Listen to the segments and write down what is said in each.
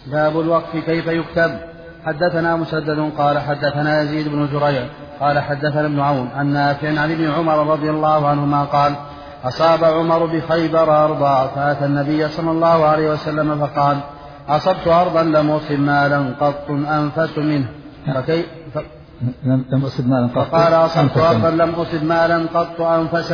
باب الوقف كيف يكتب. حدثنا مسدد قال حدثنا يزيد بن زريع قال حدثنا ابن عون عن نافع عن ابن عمر رضي الله عنهما قال أصاب عمر بخيبر أرضا فأتى النبي صلى الله عليه وسلم فقال أصبت أرضا لم أصب مالا قط أنفس منه لم أصب مالا قط فقال أصبت أرضا لم أصب مالا قط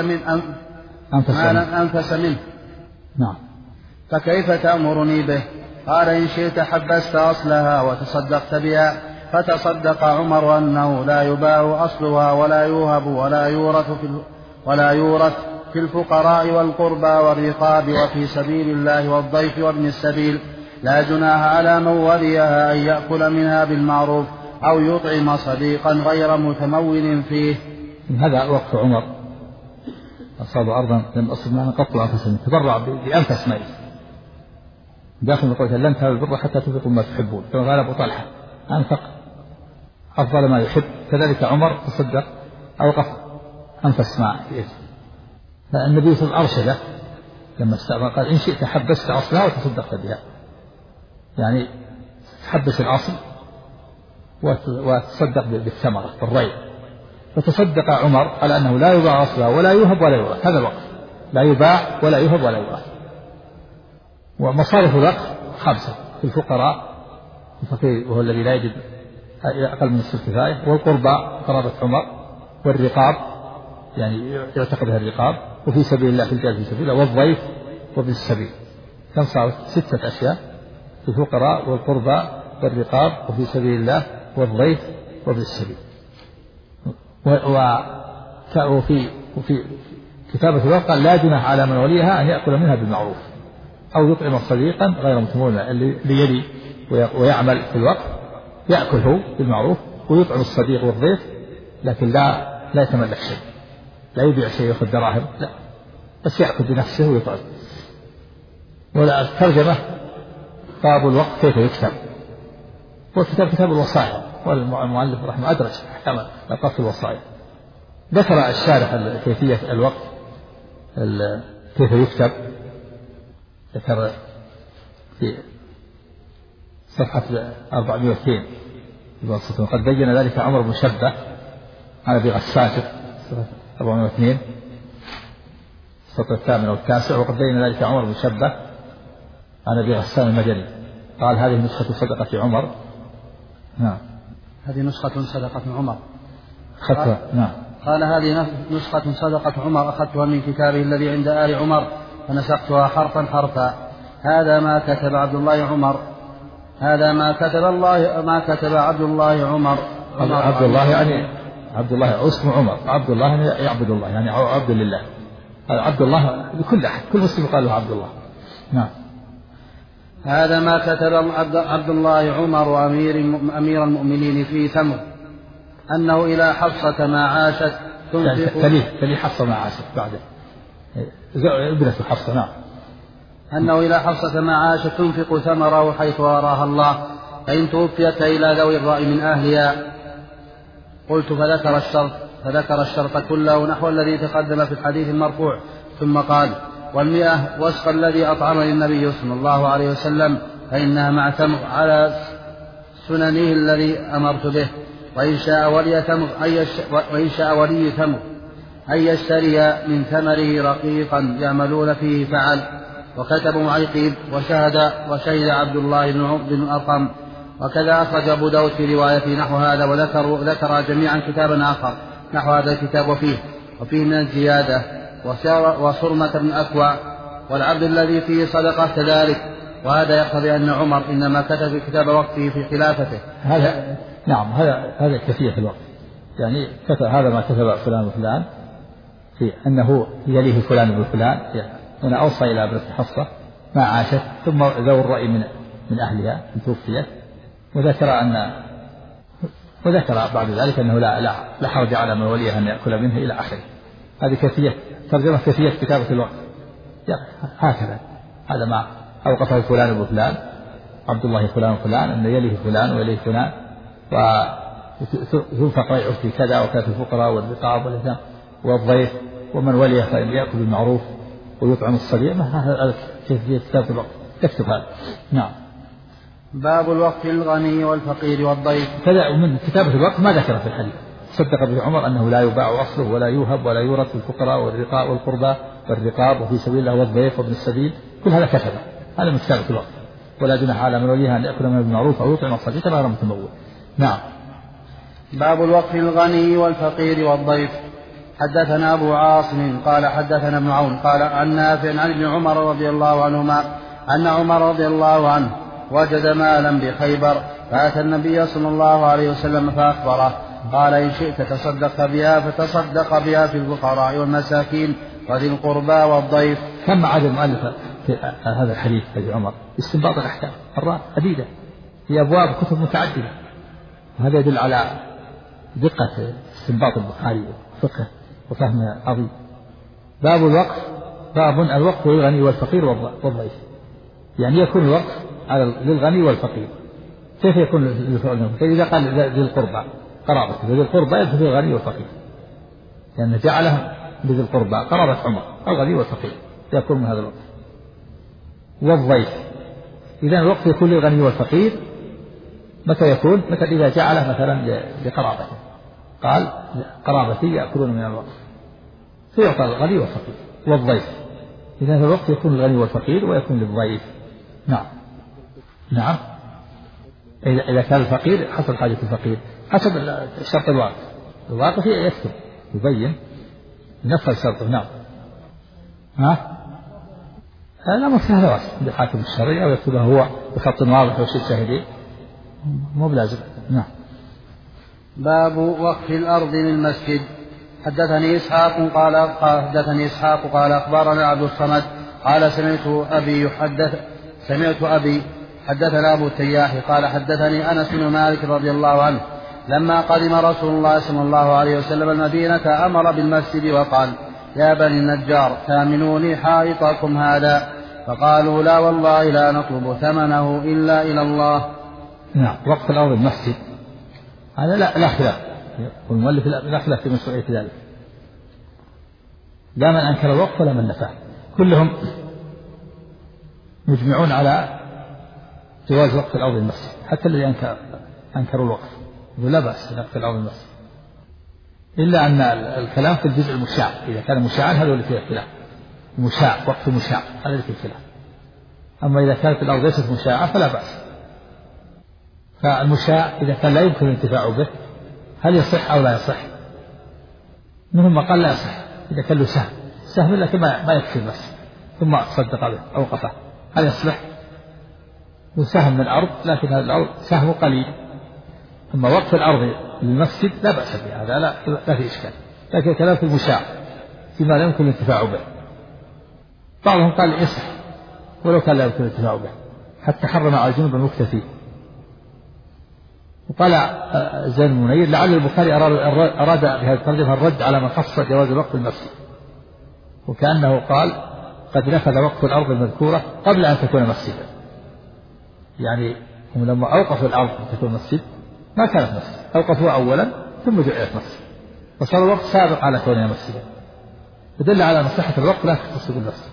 أنفس منه نعم. فكيف تأمرني به؟ قال إن شئت حبست أصلها وتصدقت بها. فتصدق عمر أنه لا يباع أصلها ولا يوهب ولا يورث في الفقراء والقربى والرقاب وفي سبيل الله والضيف وابن السبيل لا جناح على من وليها أن يأكل منها بالمعروف أو يطعم صديقا غير متمول فيه. هذا وقف عمر. أصاب أرضا لم أصب مالا قط أنفس منه، تبرع بأنفس ماله داخل قوله لن تنالوا البر حتى تنفقوا ما تحبون، كما قال أبو طلحة أنفق أفضل ما يحب. كذلك عمر تصدق أوقف أنفس ما يأتي. فالنبي صلى الله عليه وسلم أرشده لما استأمر قال إن شئت حبست أصلها وتصدقت بها، يعني تحبس الأصل وتصدق بالثمرة بالريع. فتصدق عمر على أنه لا يباع أصلها ولا يوهب ولا يورث. هذا الوقف لا يباع ولا يوهب ولا يورث. ومصارف الوقف 5 في الفقراء، الفقير وهو الذي لا يجد أقل من نصف الكفاية، والقربى قرابة عمر، والرقاب يعني يعتق بها الرقاب، وفي سبيل الله في الجهاد في سبيل الله، والضيف وابن السبيل. كم صارت؟ 6 أشياء في الفقراء والقربى والرقاب وفي سبيل الله والضيف وابن السبيل. وفي كتابة الوقف قال لا جناح على من وليها أن يأكل منها بالمعروف أو يطعم صديقا غير متمول، اللي يلي ويعمل في الوقف يأكله بالمعروف ويطعم الصديق والضيف، لكن لا يتملك شيء، لا يبيع شيء يأخذ دراهم، لا، بس يأكل بنفسه ويطعم. ولا الترجمة باب الوقف كيف يكتب. والكتاب كتاب الوصايا، والمؤلف رحمه أدرج أحكام الوقف الوصايا. ذكر الشارح كيفية الوقف كيف يكتب، ذكر في صفحة 402 قد بين ذلك عمر بن شبة عن أبي غسان 402 السطر 8 والتاسع. وقد بين ذلك عمر بن شبة عن أبي غسان المدني قال هذه نسخة صدقة عمر. نعم. هذه نسخة صدقة عمر. نعم. قال هذه نسخة صدقة عمر أخذتها من كتابه الذي عند آل عمر فنسختها حرفا حرفا. هذا ما كتب عبد الله عمر. هذا ما كتب عبد الله عمر. عبد الله يعني عبد الله اسم عمر، عبد الله يعني يعبد الله، يعني عبد لله. عبد الله لكل أحد، كل مسلم يقال له عبد الله. نعم. هذا ما كتب عبد الله عمر أمير المؤمنين في تمر أنه إلى حفصة ما عاشت تنفق. تلي حفصة ما عاشت بعده ابنة حفصة. نعم. أنه إلى حفصة ما عاشت تنفق ثمره حيث أراها الله، فإن توفيت إلى ذوي الرأي من أهلها. قلت فذكر الشرط كله نحو الذي تقدم في الحديث المرفوع، ثم قال: والمئة وسق الذي أطعمني النبي صلى الله عليه وسلم فإنها مع تمر على سننه الذي أمرت به، وإن شاء ولي تمر أن يشتري من ثمره رقيقا يعملون فيه فعل. وكتب معيقيب وشهد عبد الله بن أرقم. وكذا أخرج أبو داود في روايته نحو هذا، وذكر جميعا كتابا آخر نحو هذا الكتاب وفيه من الزيادة وصرمة بن أكوع والعبد الذي فيه صدقة كذلك. وهذا يقتضي أن عمر إنما كتب كتاب وقته في خلافته. هذا كيفية الوقت، يعني كتب هذا ما كتب فلان وفلان في أنه يليه فلان وفلان. هنا أوصى إلى ابنة حفصة ما عاشت ثم ذو الرأي من أهلها إن توفيت، وذكر بعد ذلك أنه لا حرج على من وليها أن يأكل منه إلى آخره. هذه كيفية ترجمة كيفية كتابة الوقت. هكذا هذا ما أوقفه فلان وفلان، عبد الله فلان وفلان، أن يليه فلان ويليه فلان، وينفق ريعه في كذا وكذا في الفقراء والرقاب واليتامى والضيف ومن وليه فإن يأكل بالمعروف ويطعم الصديق. هذا كيفية كتابة الوقت، تكتب هذا. نعم. باب الوقف للغني والفقير والضيف. كذا من كتابة الوقف ما ذكر في الحديث. صدق ابن عمر أنه لا يباع أصله ولا يوهب ولا يورث الفقراء والرقاء والقربى والرقاب وفي سبيل الله والضيف وابن السبيل، كل هذا كتبه. هذا من كتابة الوقف. ولا جناح على من وليها أن يأكل من بالمعروف أو يطعم الصديق غير متمول. نعم. باب الوقف للغني والفقير والضيف. حدثنا أبو عاصم قال حدثنا ابن عون قال عن نافع عن ابن عمر رضي الله عنهما أن عمر رضي الله عنه وجد مالا بخيبر فأتى النبي صلى الله عليه وسلم فأخبره قال إن شئت تصدق بها فتصدق بها في الفقراء والمساكين وذي القربى والضيف. كم عدد المؤلف في هذا الحديث حديث عمر؟ استنباط الأحكام عديدة في أبواب كتب متعددة، وهذا يدل على دقة استنباط البخاري وفقه وفهم عظيم. باب الوقف. باب الوقف للغني والفقير والضيف. يعني يكون الوقف للغني والفقير. كيف يكون للفقير؟ إذا قال ذي القربى قرابته، ذي القربى يدخل في الغني والفقير، لأن يعني جعله بذي القربى قرابة عمر الغني والفقير، يكون من هذا الوقف. والضيف. إذا الوقف يكون للغني والفقير متى يكون؟ متى إذا جعله مثلا لقرابته، قال قرابتي يأكلون من الوقف، فيعطى الغني والفقير. والضيف. إذا الوقف يكون للغني والفقير ويكون للضيف. نعم. نعم. إذا كان الفقير حسب حاجة الفقير، حسب شرط الواقف. الواقف يكتب يبين نفس شرطه. نعم. لا ما في هذا واسع عند الحاكم الشرعي، أو يكتبه هو بخط واضح وشيء شاهدين، مو بلازم. نعم. باب وقف الأرض للمسجد. حدثني إسحاق قال أخبرنا عبد الصمد قال سمعت أبي حدثنا أبو التياح قال حدثني أنس بن مالك رضي الله عنه لما قدم رسول الله صلى الله عليه وسلم المدينة أمر بالمسجد وقال يا بني النجار ثامنوني حائطكم هذا، فقالوا لا والله لا نطلب ثمنه إلا إلى الله. نعم. وقف الأرض المسجد هذا لا خلاف، والمؤلف لا خلاف في مشروعية ذلك، لا من أنكر الوقف ولا من نفاه، كلهم مجمعون على جواز وقف الأرض المسجد، حتى الذي أنكروا الوقف لا بأس وقف الأرض المسجد، إلا أن الكلام في الجزء المشاع، إذا كان مشاعا هذا اللي فيه اختلاف، مشاع وقف مشاع هذا اللي فيه اختلاف، أما إذا كانت الأرض ليست مشاعة فلا بأس. فالمشاع إذا كان لا يمكن الانتفاع به هل يصح أو لا يصح؟ منهم ما قال لا يصح إذا كان له سهم لكن ما يكفي بس ثم صدق به أو وقفه، هل يصلح؟ وسهم من الأرض لكن هذا الأرض سهم قليل. أما وقف الأرض للمسجد لا بأس به، هذا لا في إشكال، لكن كلام في المشاع فيما لا يمكن الانتفاع به، بعضهم قال يصح ولو كان لا يمكن الانتفاع به، حتى حرم على الجنوب المكتفي. وقال زين المنير لعل البخاري أراد بهذا الترجمة الرد على من خص جواز وقف المسجد، وكأنه قال قد نفذ وقف الأرض المذكورة قبل أن تكون مسجدا، يعني هم لما أوقفوا الأرض أن تكون مسجد ما كانت مسجد، أوقفوها أولا ثم جعلت مسجد، وصار الوقت سابق على كونها مسجدا، فدل على أن صحة الوقت لا تختص بالمسجد.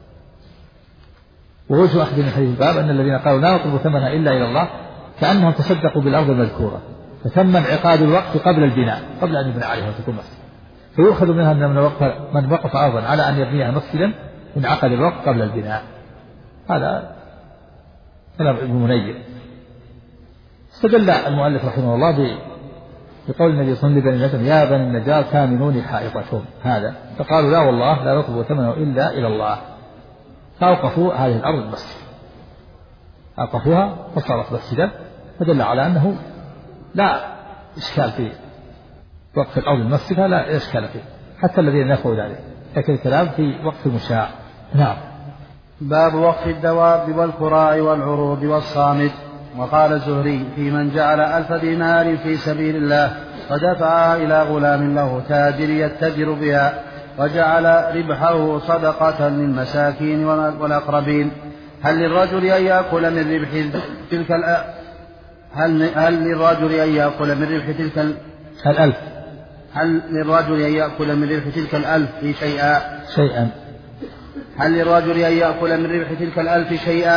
ووجه أحد من حديث الباب أن الذين قالوا لا نطلب ثمنها إلا إلى الله كأنهم تصدقوا بالأرض المذكورة، فتم انعقاد الوقت قبل البناء، قبل أن يبنى عليها وتكون مسجد، فيؤخذ منها أن من وقف أرضا على أن يبنيها مسجدا انعقد الوقت قبل البناء. هذا كلام ابن منير. استدل المؤلف رحمه الله بقول النبي صلى الله عليه وسلم يا بني النجار ثامنوني حائطكم هذا، فقالوا لا والله لا نطلب ثمنه إلا إلى الله، فأوقفوا هذه الأرض المسجد، أوقفوها فصارت مسجدا، فدل على أنه لا إشكال في وقف الأرض المسجد، لا إشكال فيه حتى الذين نفوا ذلك، لكن الكلام في وقف المشاع. نعم. باب وقف الدواب والكراع والعروض والصامت. وقال الزهري في من جعل 1000 دينار في سبيل الله فدفعها إلى غلام له تاجر يتجر بها وجعل ربحه صدقة للمساكين والأقربين، هل للرجل أن يأكل من ربح تلك هل للرجل أن يأكل من ربح تلك الألف هل للرجل أن يأكل من ربح تلك الألف شيئا؟ هل للرجل أن يأكل من ربح تلك الألف شيئا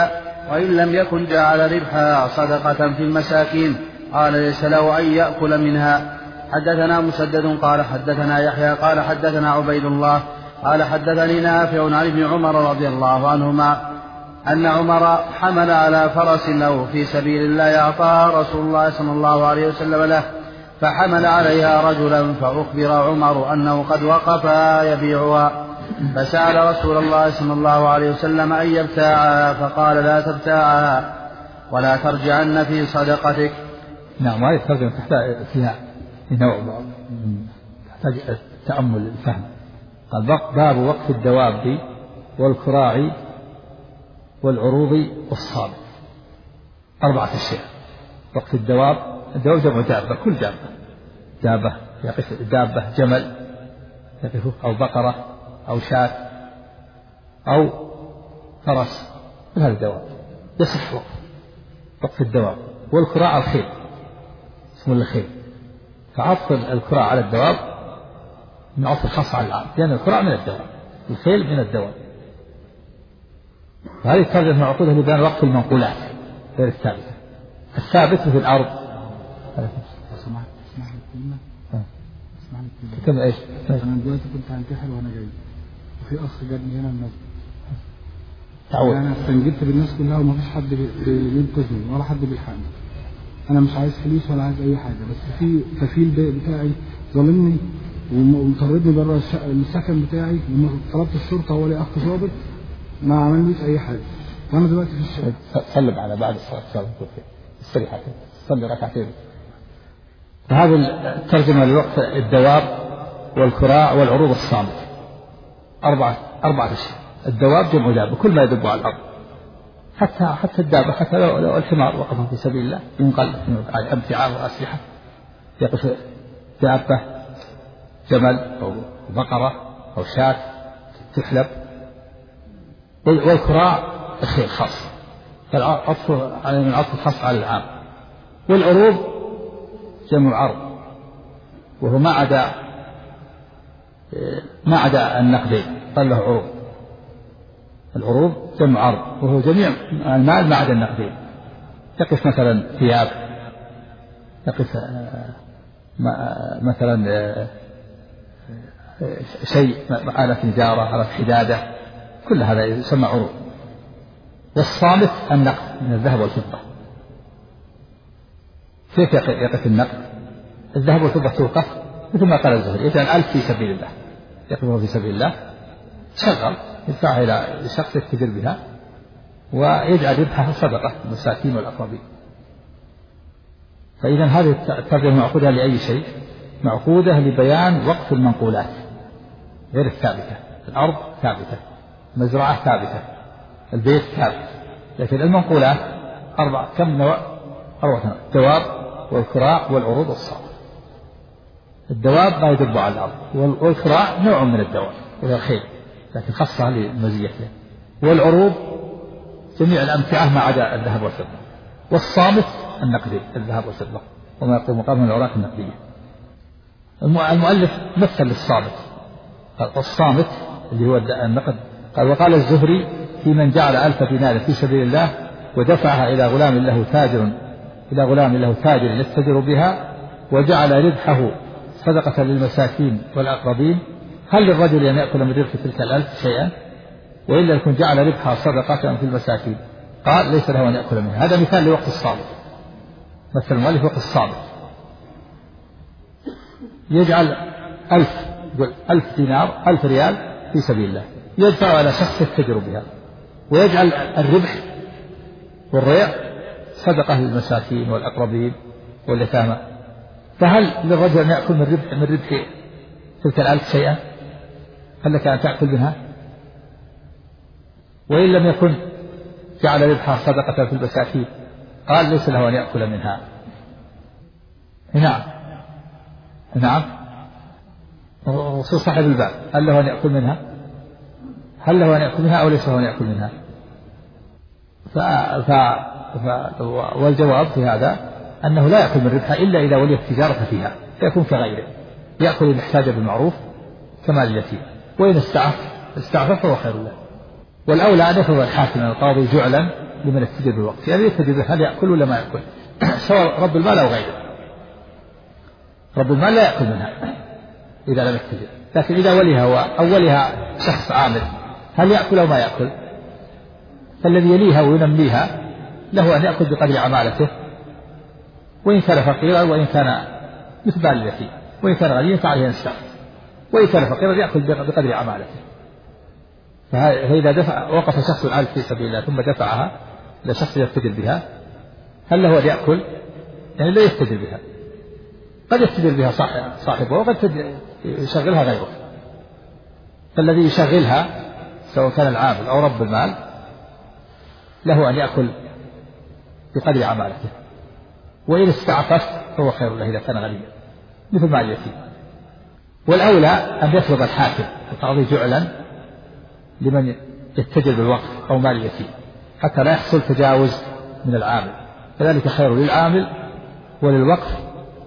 وإن لم يكن جعل ربحها صدقة في المساكين. قال ليس له أن يأكل منها. حدثنا مسدد قال حدثنا يحيى قال حدثنا عبيد الله قال حدثني نافع عن ابن عمر رضي الله عنهما أن عمر حمل على فرس له في سبيل الله أعطاها رسول الله صلى الله عليه وسلم له، فحمل عليها رجلا فأخبر عمر أنه قد وقفا يبيعها، فسأل رسول الله صلى الله عليه وسلم أن يبتاعها، فقال لا تبتاعها ولا ترجعن في صدقتك. نعم، هذه الترجمة تحتاج فيها نوع، تحتاج التأمل الفهم. قال باب وقف الدواب والكراع والعروض والصامت. 4 أشياء. وقف الدواب جمع دابة، كل دابة يقف، دابة جمل يقف، أو بقرة أو شاة أو فرس، من هذه الدواب يصح وقف الدواب. والكراع الخيل، اسمه الخيل، فعطف الكراع على الدواب من عطف الخاص على العام، لأن الكراع من الدواب، الخيل من الدواب. وهذه الترجمة معقودة لبيان وقف المنقولات غير الثابتة. الثابت في الأرض. اسمح لي كم إيش؟ أنا دلوقتي كنت هنتحر وأنا جاي، وفي أخ جابني هنا المسجد. تعود. أنا استنجدت بالناس كلها وما فيش حد بينقذني ولا حد بيلحقني. أنا مش عايز فلوس ولا عايز أي حاجة، بس في كفيل بتاعي ظالمني ومطردني بره السكن بتاعي، لما طلبت الشرطة هو لي أخ ضابط ما عملنيش أي حاجة، وأنا دلوقتي في الشارع. سلم على بعد الصلاة السريحة، صلي ركعتين. فهذه الترجمة لوقف الدواب والكراع والعروض الصامت. 4 أشياء. الدواب جمع دابة، كل ما يدب على الأرض، حتى الدابة، حتى لو الحمار وقف في سبيل الله ينقل على أمتعة وأسلحة، يقف دابة جمل أو بقرة أو شاة تحلب. والكراع الخيل خاص، فالعطف على من العطف الخاص على العام. والعروض جمع عرض، وهو ما عدا النقدين، قال له عروض. العروض جمع عرض، وهو جميع المال ما عدا النقدين. يقف مثلا ثياب، يقف مثلا شيء، آلة نجارة، آلة حدادة، كل هذا يسمى عروض. والصامت النقد من الذهب والفضة. كيف يقف النقد؟ الذهب والفضة توقف مثل ما قال الزهري، يجعل 1000 في سبيل الله، يقفه في سبيل الله، شغل يدفعها إلى شخص يتجر بها، ويجعل ربحها صدقة المساكين والأقربين. فإذا هذه الترجمة معقودة لأي شيء؟ معقودة لبيان وقف المنقولات غير الثابتة. الأرض ثابتة، مزرعة ثابتة، البيت ثابت، لكن المنقولات 4. كم نوع؟ 4 نوع: الدواب والكراع والعروض والصامت. الدواب ما يدب على الأرض، والكراع نوع من الدواب وهي الخيل، لكن خاصة لمزيته. والعروض جميع الأمتعة ما عدا الذهب والفضة. والصامت النقدي، الذهب والفضة وما يقوم مقامه من الأوراق النقدية. المؤلف مثل للصامت، قال الصامت اللي هو النقد. قال وقال الزهري في من جعل 1000 دينار في سبيل الله ودفعها إلى غلام له تاجر يستجر بها، وجعل ربحه صدقة للمساكين والأقربين، هل للرجل أن يأكل من ربح تلك 1000 شيئا؟ وإلا يكون جعل ربحها صدقة في المساكين. قال ليس له أن يأكل منها. هذا مثال لوقت الصامت. مثل المؤلف وقت الصامت، يجعل 1000 دينار 1000 ريال في سبيل الله، يدفع على شخص يتجر بها، ويجعل الربح والريع صدقة للمساكين والأقربين واليتامى. فهل للرجل أن يأكل من ربح تلك 1000 شيئا؟ هل لك أن تأكل منها؟ وإن لم يكن جعل ربحها صدقة في المساكين، قال ليس له أن يأكل منها. نعم، الرسول صاحب الباب هل له أن يأكل منها؟ هل له أن يأكل منها أو ليس له أن يأكل منها؟ والجواب في هذا أنه لا يأكل من ربحها إلا إذا ولي التجارة فيها، فيكون كغيره، يأكل المحتاج بالمعروف كما اليتيم، وإن استعف فهو خير له. والأولى أن يفرض الحاكم القاضي جعلا لمن يتجر بالوقف، يعني يتجر هل يأكل ولا ما يأكل، سواء رب المال أو غيره. رب المال لا يأكل منها إذا لم يتجر، لكن إذا وليها هو أو وليها شخص عامل هل يأكل أو ما يأكل؟ فالذي يليها وينميها له أن يأكل بقدر عمالته، وإن كان فقيرا وإن كان مثل بال اليتيم، وإن كان غنيا فعليه أن يستعفف، وإن كان فقيرا يأكل بقدر عمالته. فإذا وقف شخص عالم في سبيل الله ثم دفعها لشخص يتجر بها هل له أن يأكل؟ يعني لا يتجر بها، قد يتجر بها صاحبه وقد يشغلها غيره. فالذي يشغلها سواء كان العامل أو رب المال له أن يأكل بقدر عمالته، وإن استعفف فهو خير له إذا كان غنيا مثل مال اليتيم. والأولى أن يفرض الحاكم القاضي جعلا لمن يتجر بالوقف أو مال اليتيم حتى لا يحصل تجاوز من العامل، فذلك خير للعامل وللوقف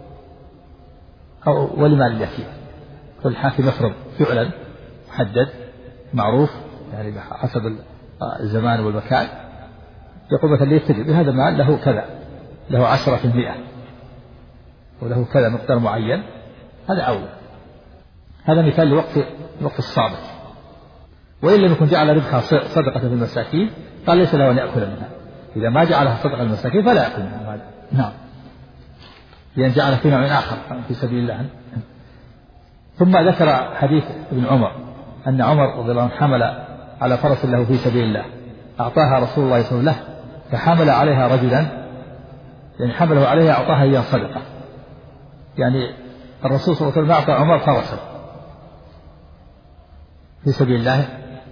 أو ولمال اليتيم. والحاكم يفرض جعلا محدد معروف يعني حسب الزمان والمكان، يقول مثلا يتجر بهذا المال له كذا، له 10% وله كذا مقدار معين، هذا أولى. هذا مثال لوقت الصامت. وإن لم يكن جعل ربحها صدقة في المساكين قال ليس له أن يأكل منها، إذا ما جعلها صدقة للمساكين فلا يأكل منها. نعم، لأن جعل في نوع آخر في سبيل الله. ثم ذكر حديث ابن عمر أن عمر رضي الله عنه حمل على فرس له في سبيل الله أعطاها رسول الله صلى الله عليه وسلم فحمل عليها رجلا، يعني حمله عليها أعطاها إياه صدقة، يعني الرسول صلى الله عليه وسلم أعطى عمر فرسا في سبيل الله،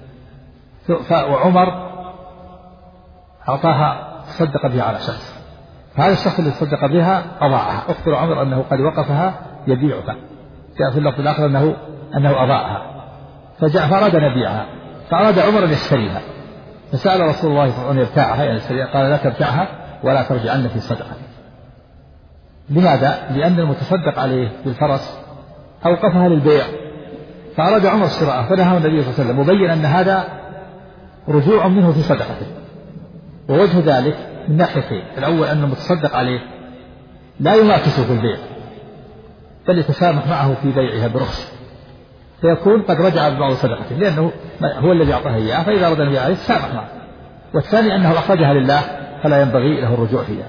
وعمر أعطاها صدق بها على شخص، فهذا الشخص الذي صدق بها أضاعها. أخبر عمر أنه قد وقفها يبيعها، جاء في اللفظ الآخر أنه أضاعها، فأراد أن يبيعها، فأراد عمر أن يشتريها، فسأل رسول الله صلى الله عليه وسلم أن يبتاعها، يعني قال لا تبتعها ولا ترجعن في صدقة. لماذا؟ لأن المتصدق عليه بالفرس أوقفها للبيع، فأراد عمر شراءها فنهى النبي صلى الله عليه وسلم مبين أن هذا رجوع منه في صدقته. ووجه ذلك من ناحيتين: الأول أن المتصدق عليه لا ينافسه في البيع بل يتسامح معه في بيعها برخص، فيكون قد رجع ببعض صدقته لأنه هو الذي أعطاها إياه، فإذا أراد أن يبيع عليه تسامح معه. والثاني أنه أخرجها لله فلا ينبغي له الرجوع فيها.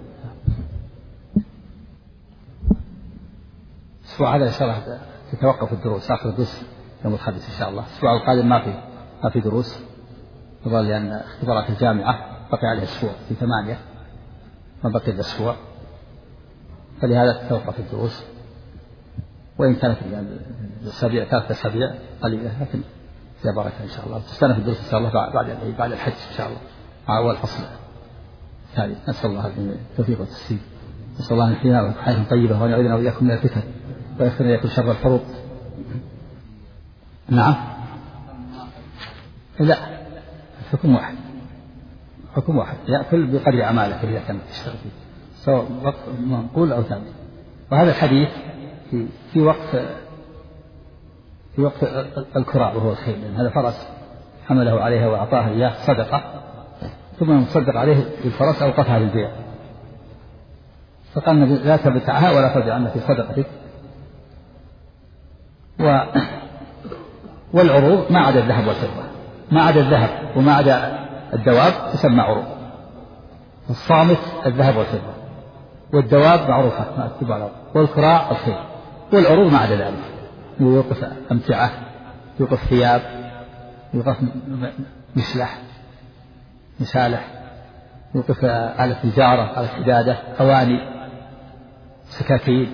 الأسبوع هذا إن شاء الله تتوقف الدروس، آخر دروس يوم الخميس إن شاء الله. الأسبوع القادم ما في دروس، يظل لأن اختبارات الجامعة بقي عليها أسبوع في 8 ما بقي الأسبوع، فلهذا تتوقف الدروس. وإن كانت الأسابيع 3 أسابيع قليلة لكن فيها بركة إن شاء الله. تستأنف الدروس إن شاء الله بعد الحج إن شاء الله مع أول فصل الثاني. نسأل الله التوفيق والتسديد، نسأل الله أن يحيينا حياة طيبة وأن يعيذنا وإياكم من الفتن ويغفر لكم شر الحروب. نعم، لا، حكم واحد، حكم واحد، يأكل بقدر أعماله إذا كان يشتغل فيه سواء وقت منقول أو ثابت. وهذا الحديث في وقت الكراء وهو الخيل، لأن هذا فرس حمله عليها وأعطاها إياه صدقة، ثم المصدق عليه بالفرس أوقفها للبيع، فقال النبي لا تبتعها ولا ترجعن في صدقتك. والعروض ما عدا الذهب والفضة، ما عدا الذهب وما عدا الدواب تسمى عروض. الصامت الذهب والفضة، والدواب معروفة ما أكتب على، والكراع الخيل، والعروض ما عدا ذلك، يوقف أمتعة، يوقف ثياب، يوقف مسالح، يوقف على التجارة، على الحدادة، أواني، سكاكين،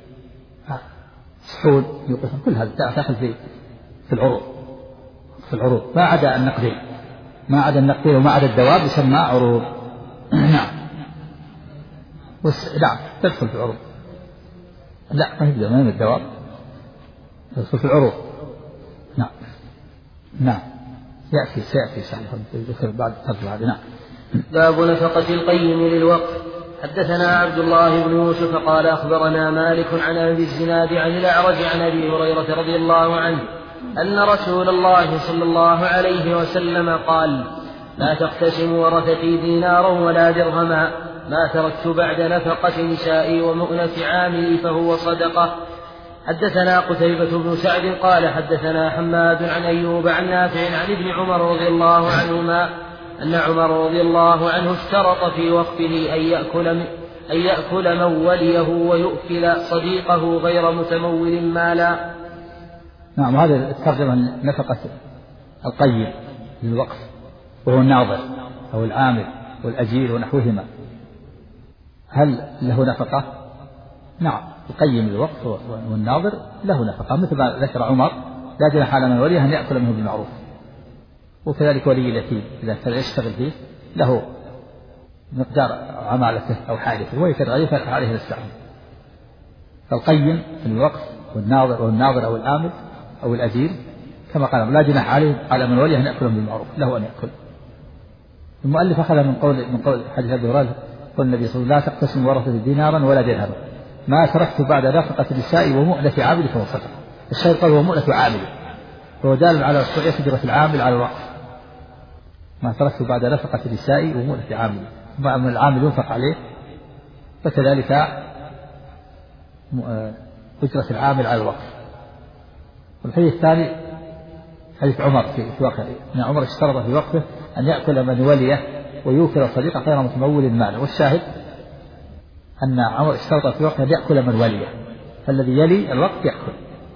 صحون، يوقف كل هذا داخل في العروض ما عدا النقدين وما عدا الدواب يسمى عروض. نعم، نعم تدخل في العروض، لا ما يبدأ من الدواب، تدخل في العروض. نعم سيأتي ذكر بعد فضل هذا. نعم. باب نفقة القيم للوقف. حدثنا عبد الله بن يوسف قال أخبرنا مالك عن أبي الزناد عن الأعرج عن أبي هريرة رضي الله عنه أن رسول الله صلى الله عليه وسلم قال: لا تقتسم ورثتي دينارا ولا درهما، ما تركت بعد نفقة نسائي ومؤنة عاملي فهو صدقة. حدثنا قتيبة بن سعد قال حدثنا حماد عن أيوب عن نافع عن ابن عمر رضي الله عنهما أن عمر رضي الله عنه اشترط في وقفه أن يأكل من وليه ويؤكل صديقه غير متمول مالا. نعم، هذا الترجمة نفقة القيم للوقف وهو الناظر أو العامل والأجير ونحوهما، هل له نفقة؟ نعم، القيم للوقف والناظر له نفقة، مثل ما ذكر عمر لا جناح على من وليه أن يأكل منه بالمعروف. وكذلك ولي اليتيم إذا كان يشتغل فيه له مقدار عمالته أو حاجته ويكاد غير فقع عليه السهم. فالقيم في الوقف والناظر أو الآمل أو الأجير كما قال لا جناح على من وليه أن يأكل بالمعروف، له أن يأكل. المؤلف أخذ من قول حديث أبي هريرة قال النبي صلى الله عليه وسلم لا تقتسم ورثة دينارا ولا درهما، ما تركت بعد نفقة النساء ومؤنة عامل فهو صدقة. الشيء قال هو مؤنة عامل، فهو دال على شرعية أجرة العامل على الوقف. ما تركت بعد نفقة النساء ومؤنة عامل، من العامل ينفق عليه، فكذلك أجرة العامل على الوقف. والحديث الثاني حديث عمر في وقفه، أن عمر اشترط في وقفه أن يأكل من وليه ويوكل صديقه غير متمول ماله. والشاهد أن عمر اشترط في وقفه أن يأكل من وليه، فالذي يلي الوقت يأكل،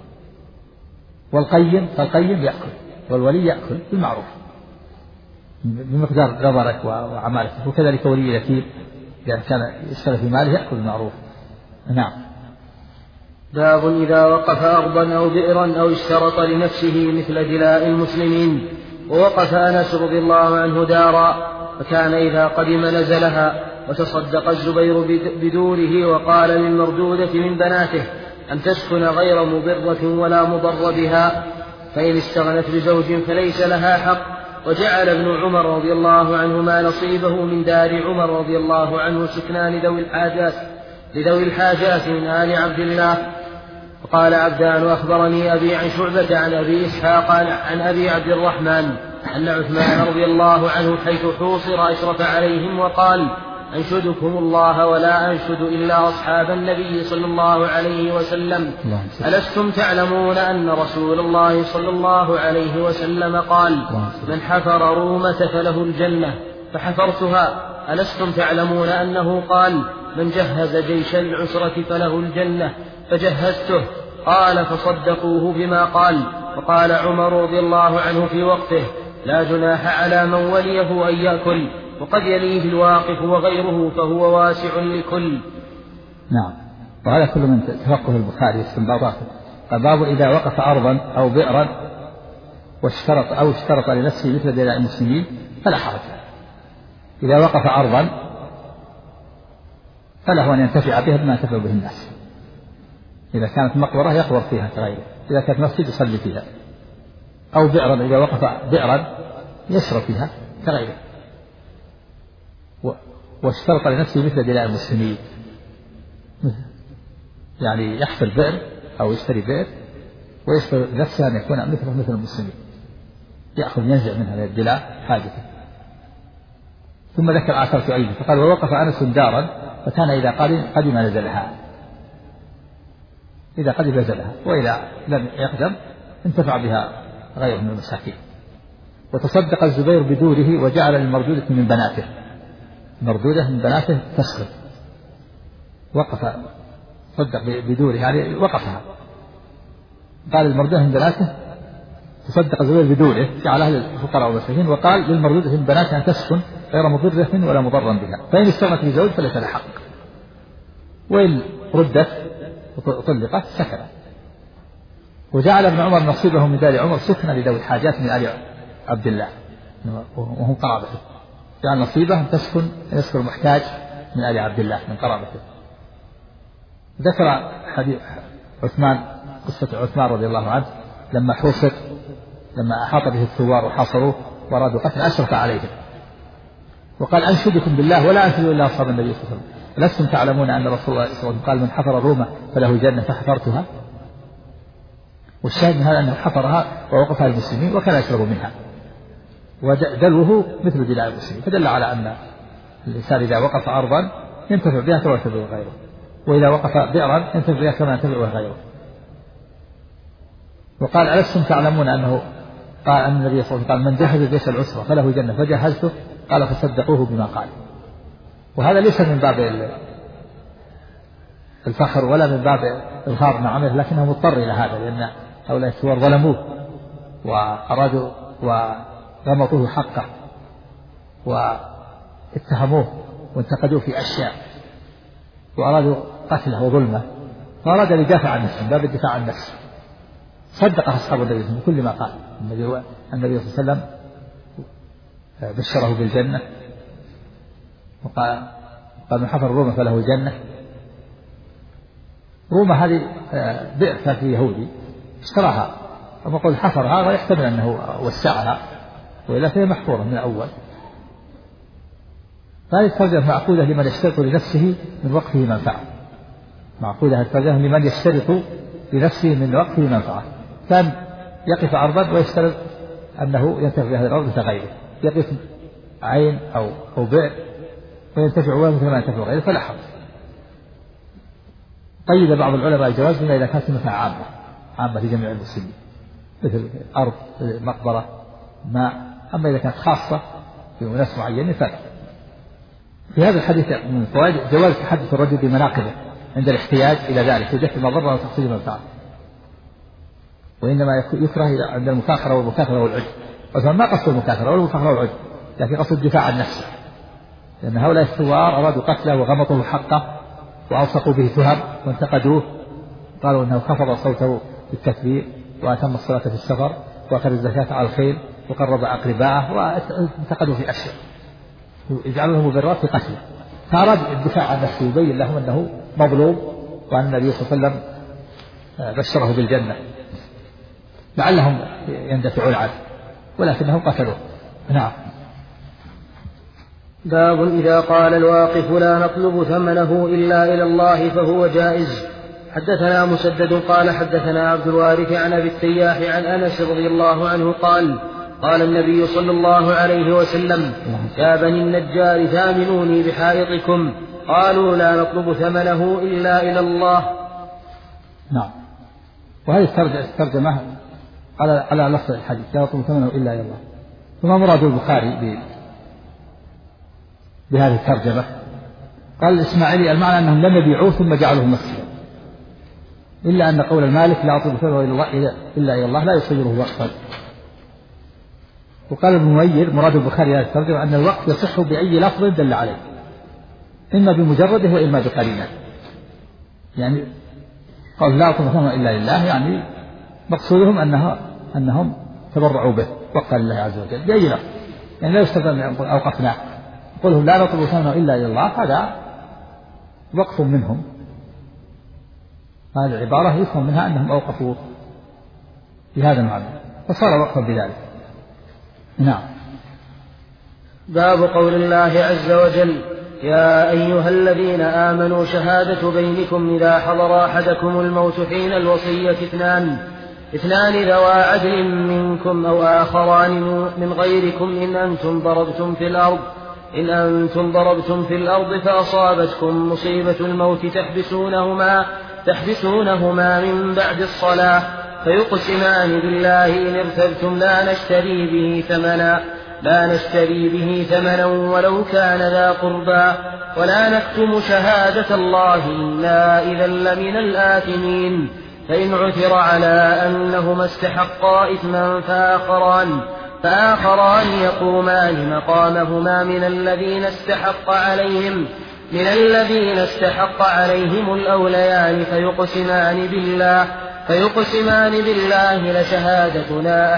فالقيم يأكل والولي يأكل بالمعروف بمقدار نظرك وعمالك. وكذلك ولي اليتيم إذا كان يشتغل في ماله يأكل بالمعروف. نعم. باب إذا وقف أرضا أو بئرا أو اشترط لنفسه مثل دلاء المسلمين. ووقف أنس رضي الله عنه دارا، فكان إذا قدم نزلها، وتصدق الزبير بدوره وقال للمردودة من بناته أن تسكن غير مضرة ولا مضر بها، فإن استغنت بزوج فليس لها حق. وجعل ابن عمر رضي الله عنهما نصيبه من دار عمر رضي الله عنه سكنان لذوي الحاجات من آل عبد الله. وقال عبدان أخبرني أبي عن شعبة عن أبي إسحاق عن أبي عبد الرحمن أن عثمان رضي الله عنه حيث حوصر أشرف عليهم وقال أنشدكم الله ولا أنشد إلا أصحاب النبي صلى الله عليه وسلم، ألستم تعلمون أن رسول الله صلى الله عليه وسلم قال من حفر رومة فله الجنة فحفرتها، ألستم تعلمون أنه قال من جهز جيش العسرة فله الجنة فجهزته، قال فصدقوه بما قال. وقال عمر رضي الله عنه في وقته لا جناح على من وليه أن يأكل، وقد يليه الواقف وغيره فهو واسع لكل. نعم. وهذا كل من تفقه البخاري استنباطاته. باب إذا وقف أرضا أو بئرا اشترط لنفسه مثل دلاء المسلمين فلا حرج. إذا وقف أرضا فله أن ينتفع بها بما ينتفع به الناس. إذا كانت مقبرة يقبر فيها كغيره، إذا كانت مسجد يصلي فيها، أو بئرا إذا وقف بئرا يشرب فيها كغيره. واشترط لنفسه مثل دلاء المسلمين، يعني يحفر بئر أو يشتري بئر ويشترط نفسه أن يكون مثل المسلمين، يأخذ ينزع منها من الدلاء حاجته. ثم ذكر آثار تعيده فقال ووقف أنس دارا فكان إذا قدم نزلها، إذا قدم نزلها، وإذا لم يقدم انتفع بها غيره من المساكين. وتصدق الزبير بدوره وجعل المردودة من بناته، مردودة من بناته تسقط، وقف صدق بدوره يعني وقفها، قال المردودة من بناته تصدق الزبير بدوره جعلها للفقراء والمساكين، وقال للمردودة من بناته أن تسكن غير مضرة ولا مضرا بها، فإن استغنت بزوج فليس لها حق، وإن ردت وطلقت سكنت. وجعل ابن عمر نصيبه من دار عمر سكنة لذوي الحاجات من آل عبد الله وهم قرابته، جعل نصيبه أن يسكن المحتاج من آل عبد الله من قرابته. ذكر حديث عثمان، قصة عثمان رضي الله عنه لما حوصر، لما أحاط به الثوار وحاصروه وأرادوا قتله أشرف عليهم وقال أنشدكم بالله ولا أنشد إلا أصحاب النبي صلى الله عليه وسلم، لستم تعلمون أن رسول الله صلى الله عليه وسلم قال من حفر روما فله جنة فحفرتها. والشاهد من هذا أنه حفرها ووقفها المسلمين وكان يشرب منها. ودلوه مثل دلاء المسلمين، فدل على أن الإنسان إذا وقف أرضا ينتفع بها كما ينتفع بها غيره، وإذا وقف بئرا ينتفع بها كما ينتفع بها غيره. وقال ألستم تعلمون أنه قال أن النبي صلى الله عليه وسلم قال من جهز الجيش العسرة فله جنة فجهزته، قال فصدقوه بما قال. وهذا ليس من باب الفخر ولا من باب إظهار نعمه، لكنه مضطر إلى هذا، لأن هؤلاء الثوار ظلموه وأرادوا وغمطوه حقه واتهموه وانتقدوه في أشياء وأرادوا قتله وظلمه، فأراد أن يدافع عن نفسه، باب الدفاع عن نفسه. صدق أصحاب النبي بكل ما قال. النبي صلى الله عليه وسلم بشره بالجنة، وقال من حفر روما فله الجنة. روما هذه بئر كان في يهودي اشتراها، أما قل حفرها ويحتمل أنه وسعها، وإلا فهي محفورة من الأول. هذه الترجمة معقودة لمن يشترط لنفسه من وقته منفعة، معقودة الترجمة لمن يشترط لنفسه من وقته منفعة. كان يقف أرضا ويشترط أنه ينتفع بهذه الأرض مثل غيره، يقف عين أو بئر وينتفع بها مثل ما ينتفع غيره فلا حرج. قيد بعض العلماء الجواز بما إذا كانت منفعة عامة لجميع المسلمين، مثل أرض، مقبرة، ماء. أما إذا كانت خاصة في ناس معينين فلا. في هذا الحديث من فوائد جواز تحدث الرجل بمناقبه عند الاحتياج إلى ذلك ودفع المضرة وتحصيل المنفعة، وإنما يكره عند المفاخرة والمكاثرة والعجب. وثم ما قصد المكاثرة ولا المفاخرة والعجب، لكن قصد الدفاع عن نفسه، لأن هؤلاء الثوار أرادوا قتله وغمطوا حقه وألصقوا به تهم وانتقدوه، قالوا أنه خفض صوته بالتكبير وأتم الصلاة في السفر وأخذ الزكاة على الخيل وقرب أقرباءه، وانتقدوا في أشياء يجعلونه مبررات في قتله. فأراد الدفاع عن نفسه يبين لهم أنه مظلوم وأن النبي صلى الله عليه وسلم بشره بالجنة، لعلهم يندفعون عنه، ولكنهم قتلوه. نعم. باب إذا قال الواقف لا نطلب ثمنه إلا إلى الله فهو جائز. حدثنا مسدد قال حدثنا عبد الوارث عن أبي التياح عن أنس رضي الله عنه قال قال النبي صلى الله عليه وسلم يا بني النجار ثامنوني بحائطكم، قالوا لا نطلب ثمنه إلا إلى الله. نعم. وهذه الترجمة على لفظ الحديث لا نطلب ثمنه إلا إلى الله. وما مراد البخاري بهذه الترجمة؟ قال الإسماعيلي المعنى أنهم لم يبيعوه ثم جعلوه مسجدا، إلا أن قول المالك لا أطلب ثمنه إلا إلى الله لا يصيره وقفا. وقال ابن منير مراد البخاري هذه الترجمة أن الوقف يصح بأي لفظ دل عليه، إما بمجرده وإما بقرينه. يعني قال لا أطلب ثمنه إلا لله، يعني مقصودهم أنهم تبرعوا به وقال الله عز وجل بأي لفظ، يعني لا يستخدم أوقفنا قلهم لا نطلب ثمنه إلا إلى الله، هذا وقف منهم. هذه العبارة يفهم منها أنهم أوقفوا بهذا المعنى فصار وقفا بذلك. نعم. باب قول الله عز وجل يا أيها الذين آمنوا شهادة بينكم إذا حضر أحدكم الموت حين الوصية اثنان ذوى عدل منكم أو آخران من غيركم إن أنتم ضربتم في الأرض فأصابتكم مصيبة الموت تحبسونهما من بعد الصلاة فيقسمان بالله إن ارتبتم لا نشتري به ثمنا ولو كان ذا قربى ولا نكتم شهادة الله إنا إذا لمن الآثمين. فإن عثر على أنهما استحقا إثما فآخران يقومان مقامهما من الذين استحق عليهم الأوليان فيقسمان بالله لشهادتنا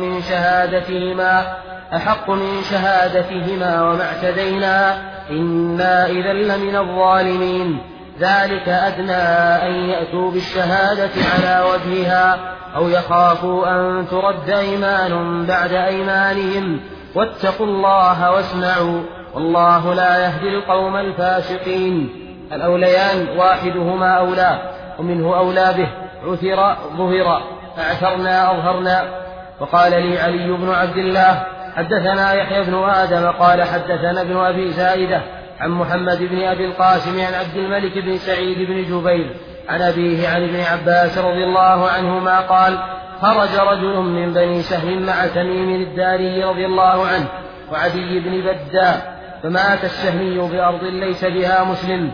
أحق من شهادتهما وما اعتدينا إنا إذا لمن الظالمين. ذلك أدنى أن يأتوا بالشهادة على وجهها أو يخافوا أن ترد أيمان بعد أيمانهم واتقوا الله واسمعوا والله لا يهدي القوم الفاسقين. الأوليان واحدهما أولى ومنه أولى به، عثر ظهر، أعثرنا أظهرنا. وقال لي علي بن عبد الله حدثنا يحيى بن آدم قال حدثنا ابن أبي زائدة عن محمد بن أبي القاسم عن عبد الملك بن سعيد بن جبير عن أبيه عن ابن عباس رضي الله عنهما قال خرج رجل من بني سهل مع تميم الداري رضي الله عنه وعدي بن بداء فمات السهمي بأرض ليس بها مسلم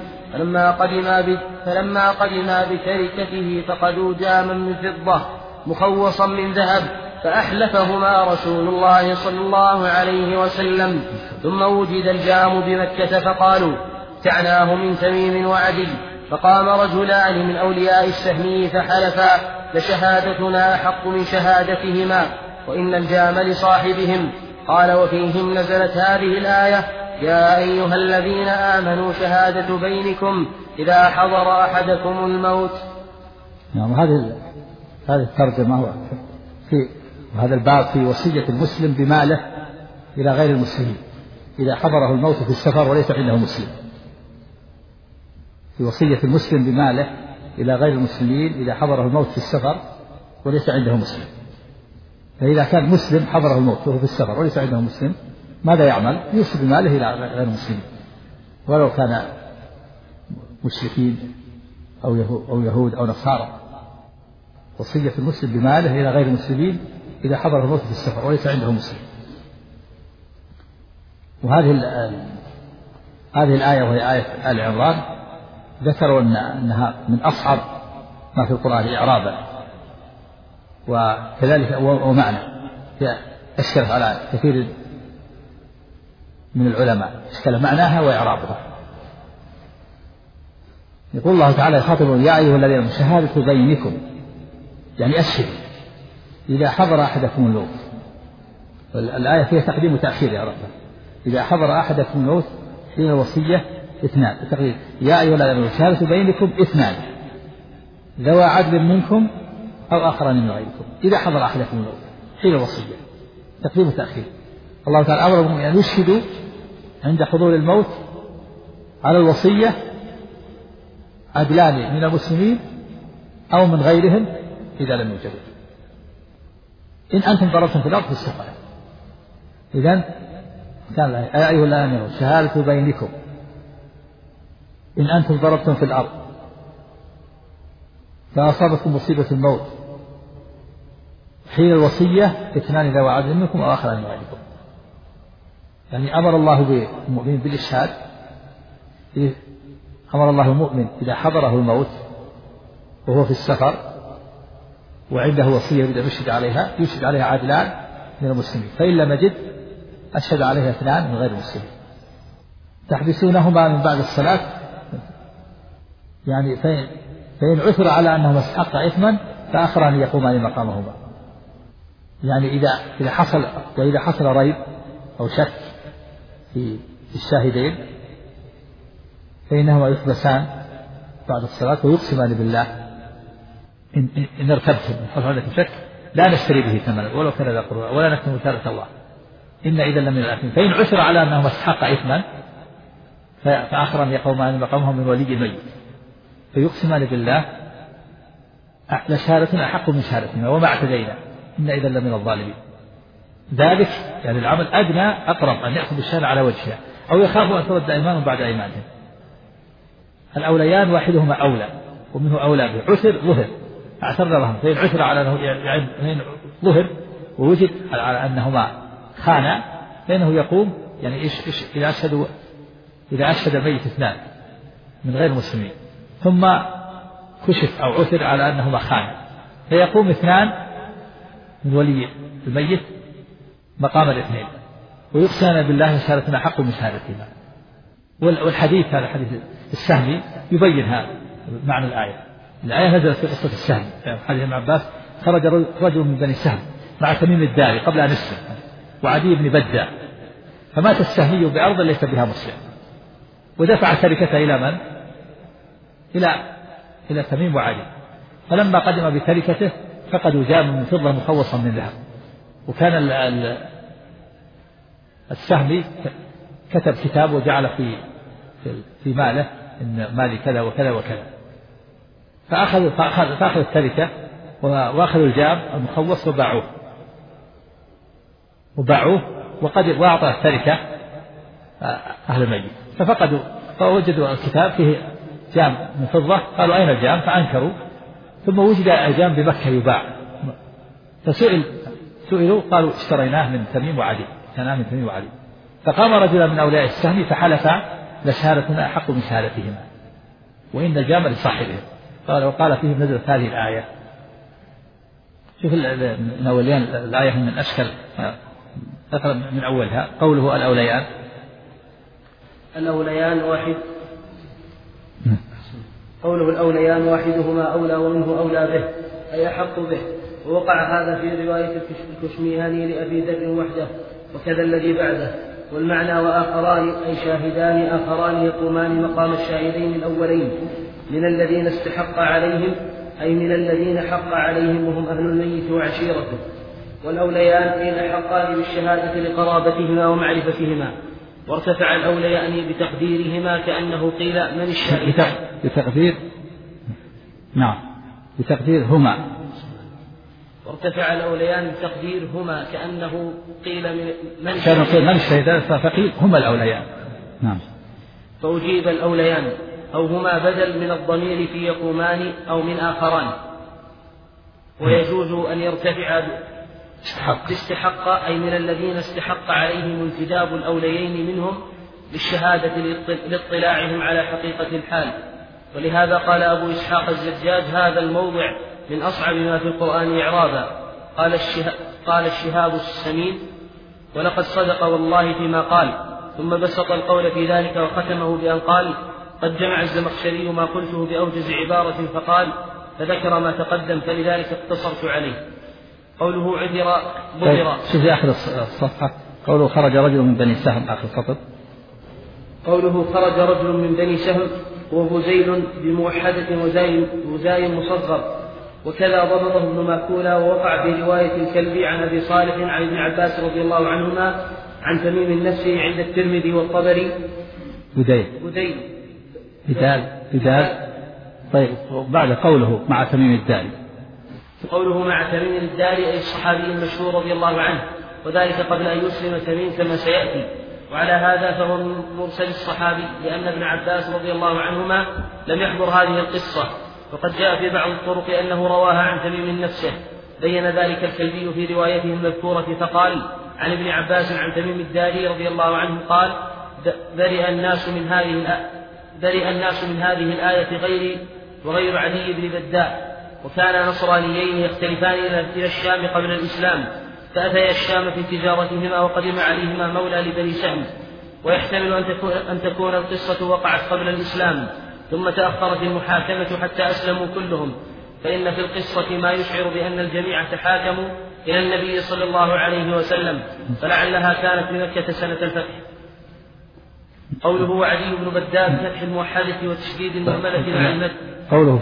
فلما قدما بتركته فقدوا جاما من فضة مخوصا من ذهب فأحلفهما رسول الله صلى الله عليه وسلم ثم وجد الجام بمكة فقالوا ابتعناه من تميم وعدي فقام رجلان من أولياء السهمي فحلفا لشهادتنا أحق من شهادتهما وإن الجام لصاحبهم. قال وفيهم نزلت هذه الآية يا أيها الذين آمنوا شهادة بينكم إذا حضر أحدكم الموت. نعم هذه الترجمة في هذا الباب في وصية المسلم بماله إلى غير المسلمين إذا حضره الموت في السفر وليس عنده مسلم. في وصية المسلم بماله إلى غير المسلمين إذا حضره الموت في السفر وليس عنده مسلم. فإذا كان مسلم حضره الموت وهو في السفر وليس عنده مسلم ماذا يعمل؟ يوصي بماله إلى غير المسلمين ولو كان مشركين أو يهود أو نصارى. وصية المسلم بماله إلى غير المسلمين إذا حضر الموت في السفر وليس عنده مسلم. وهذه الآية وهي آية آل عمران ذكروا أنها من أصعب ما في القرآن إعرابا وكذلك ومعنى أشكلت على كثير من العلماء أشكل معناها وإعرابها. يقول الله تعالى يخاطب يا أيها الذين آمنوا شهادة بينكم يعني أشهد إذا حضر أحدكم الموت. الآية فيها تقديم وتأخير يا رب. إذا حضر أحدكم الموت حين الوصية اثنان التقدير يا أيها الذين آمنوا شهادة بينكم اثنان ذوى عدل منكم أو آخران من غيركم إذا حضر أحدكم الموت حين الوصية تقديم وتأخير. الله تعالى أمرهم أن يشهدوا عند حضور الموت على الوصية عدلان من المسلمين أو من غيرهم إذا لم يوجدوا. إن أنتم ضربتم في الأرض في السفر إذن كان يا أيها الذين آمنوا شهادة بينكم إن أنتم ضربتم في الأرض فأصابتكم مصيبة الموت حين الوصية اثنان ذوى عدل منكم أو آخران من غيركم. يعني أمر الله بالمؤمن بالإشهاد. أمر الله المؤمن إذا حضره الموت وهو في السفر وعنده وصية يريد أن يشهد عليها عدلان من المسلمين فإن لم يجد أشهد عليها اثنان من غير المسلمين تحبسونهما من بعد الصلاة يعني فإن عثر على أنهما استحقا إثما فآخران يقومان مقامهما. يعني إذا حصل ريب أو شك في الشاهدين فإنهما يحبسان بعد الصلاة ويقسمان بالله إن ارتبتم فعندكم شك لا نشتري به ثمنا ولو كان ذا قربى ولا نكتم وثالث الله إن إذا لمن الآثمين. فإن عثر على أنهما استحقا إثما فآخران يقومان مقامهم من ولي الميت فيقسمان بالله لشهادتنا أحق من شهادتنا وما اعتدينا إن إذا لمن الظالمين. ذلك يعني العمل أدنى أقرب أن يأخذ الشهادة على وجهها أو يخافوا أن ترد أيمان بعد أيمانهم. الأوليان واحدهما أولى ومنه أولى به ظهر اعترض لهم فإن عثر على أنه يعني ظهر ووجد على أنهما خانا فإنه يقوم يعني إذا أشهد الميت اثنان من غير مسلمين ثم كشف أو عثر على أنهما خانا فيقوم اثنان من ولي الميت مقام الاثنين ويقسم بالله شهادتنا حق من شهادتهما. والحديث هذا حديث السهمي يبين هذا معنى الآية نزلت في قصة السهم حديث ابن عباس خرج رجل من بني سهم مع تميم الداري قبل أن يسلم وعدي بن بداء فمات السهمي بأرض ليس بها مسلم ودفع تركته إلى من؟ إلى تميم وعدي. فلما قدم بتركته فقدوا جاما من فضة مخوصا من ذهب. وكان السهمي كتب كتاب وجعل في ماله إن مالي كذا وكذا وكذا فأخذ التركة وأخذوا الجام المخوص وباعوه وأعطى التركة أهل الميت، ففقدوا فوجدوا الكتاب فيه جام من فضة، قالوا أين الجام؟ فأنكروا. ثم وجد الجام بمكة يباع، سئلوا قالوا اشتريناه من تميم وعدي، فقام رجلا من أولياء السهم فحلف لشهادتنا أحق من شهادتهما وإن الجام لصاحبه. وقال فيهم نزلت هذه الآية. شوف من أوليان الآية من أشكل من أولها قوله الأوليان واحد، قوله الأوليان واحدهما أولى ومنه أولى به أي أحق به. ووقع هذا في رواية الكشميهاني لأبي ذر وحده وكذا الذي بعده. والمعنى وآخران أي شاهدان آخران يقومان مقام الشاهدين الأولين من الذين استحق عليهم، أي من الذين حق عليهم وهم أهل الميت وعشيرته. والأوليان قيل حقان بالشهادة لقرابتهما ومعرفتهما، وارتفع الأوليان بتقديرهما كأنه قيل من الشاهدان بتقدير هما، وارتفع الأوليان بتقدير هما كأنه قيل من الشهيدان فقيل هما الأوليان. نعم. فأجيب الأوليان أو هما بدل من الضمير في يقومان أو من آخران. ويجوز أن يرتفع باستحق أي من الذين استحق عليهم انتداب الأوليين منهم بالشهادة لاطلاعهم على حقيقة الحال. ولهذا قال أبو إسحاق الزجاج هذا الموضع من أصعب ما في القرآن إعرابا. قال الشهاب السمين ولقد صدق والله فيما قال، ثم بسط القول في ذلك وختمه بأن قال قد جمع الزمخشري ما قلته بأوجز عبارة فقال فذكر ما تقدم فلذلك اقتصرت عليه. قوله عذر بذر. شوف في آخر الصفحة قوله خرج رجل من بني سهم، آخر سطر. قوله خرج رجل من بني سهم وهزيل بموحدة وزاي مصغر، وكذا ضبطه ابن ماكولة. ووقع في رواية الكلبي عن أبي صالح عن ابن عباس رضي الله عنهما عن تميم النفسي عند الترمذي والطبري بدال. طيب بعد قوله مع تميم الداري، قوله مع تميم الداري أي الصحابي المشهور رضي الله عنه، وذلك قبل أن يسلم تميم كما سيأتي. وعلى هذا فهو من مرسل الصحابي، لأن ابن عباس رضي الله عنهما لم يحضر هذه القصة، وقد جاء في بعض الطرق أنه رواها عن تميم نفسه. بين ذلك الكلبي في روايته المذكورة فقال عن ابن عباس عن تميم الداري رضي الله عنه قال برئ الناس من هذه الآية وغير عدي بن بداء، وكان نصرانيين يختلفان إلى الشام قبل الإسلام، فأتيا الشام في تجارتهما وقدم عليهما مولى لبني سهم. ويحتمل أن تكون القصة وقعت قبل الإسلام ثم تأخرت المحاكمة حتى أسلموا كلهم، فإن في القصة ما يشعر بأن الجميع تحاكموا إلى النبي صلى الله عليه وسلم، فلعلها كانت بمكة سنة الفتح. قوله وعدي بن بداء بفتح الموحدة وتشديد المهملة على المد. قوله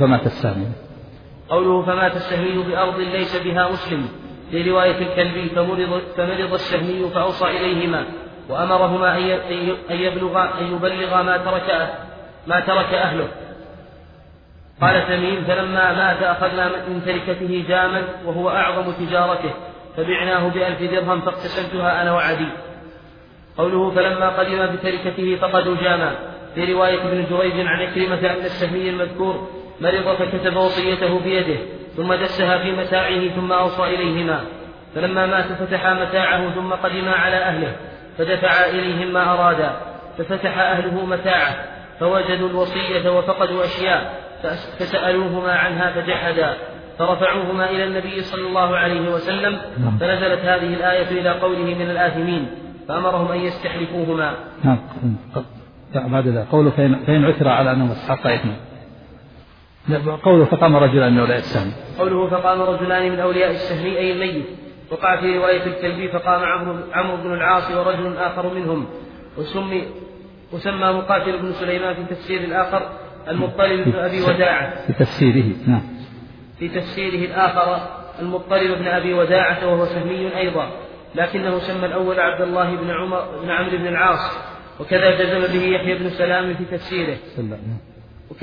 فمات السهمي بأرض ليس بها مسلم، في رواية الكلبي فمرض السهمي فأوصى إليهما وأمرهما أن يبلغا ما ترك أهله. قال تميم فلما مات أخذنا من تركته جاما وهو أعظم تجارته فبعناه ب1000 درهم فاقتسمتها أنا وعدي. قوله فلما قدم بتركته فقدوا جاما، في رواية ابن جريج عن عكرمة أن السهمي المذكور مرض فكتب وصيته بيده ثم دسها في متاعه ثم أوصى إليهما، فلما مات فتحا متاعه ثم قدما على أهله فدفعا إليهم ما أرادا، ففتح أهله متاعه فوجدوا الوصية وفقدوا أشياء فسألوهما عنها فجحدا، فرفعوهما إلى النبي صلى الله عليه وسلم، فنزلت هذه الآية إلى قوله من الآثمين فأمرهم أن يستحلفوهما. بعد ذلك قوله فإن عثر على أنه استحق إثما. قوله فقام رجلان من أولياء السهم. قوله فقام رجلان من أولياء السهم أي الميت. وقع في رواية الكلبي فقام عمرو بن العاص ورجل آخر منهم، وسمى مقاتل بن سليمان في تفسير الآخر المطلب بن أبي وداعة في تفسيره الآخر المطلب بن أبي وداعة وهو سهمي أيضا، لكنه سمى الأول عبد الله بن عمرو بن العاص، وكذا جزم به يحيى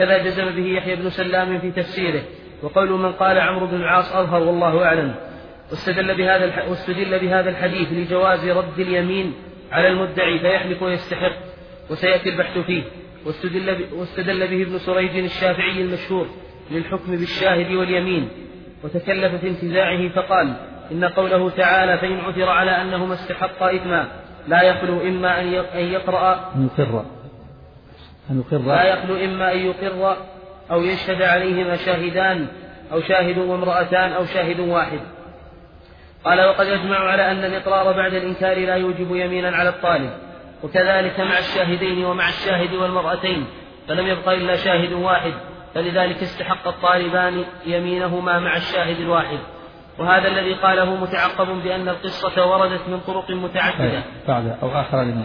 بن سلام في تفسيره. وقول من قال عمرو بن العاص أظهر والله أعلم. واستدل بهذا الحديث لجواز رد اليمين على المدعي فيحلف ويستحق، وسيأتي البحث فيه. واستدل به ابن سريج الشافعي المشهور للحكم بالشاهد واليمين، وتكلف في انتزاعه فقال إن قوله تعالى فإن عثر على أنهما استحقا إثما لا يخلو إما أن يقر أو يشهد عليهما شاهدان أو شاهد وامرأتان أو شاهد واحد. قال وقد يجمع على أن الإقرار بعد الإنكار لا يوجب يمينا على الطالب، وكذلك مع الشاهدين ومع الشاهد والمرأتين، فلم يبق إلا شاهد واحد، فلذلك استحق الطالبان يمينهما مع الشاهد الواحد. وهذا الذي قاله متعقب بأن القصة وردت من طرق متعددة أو آخران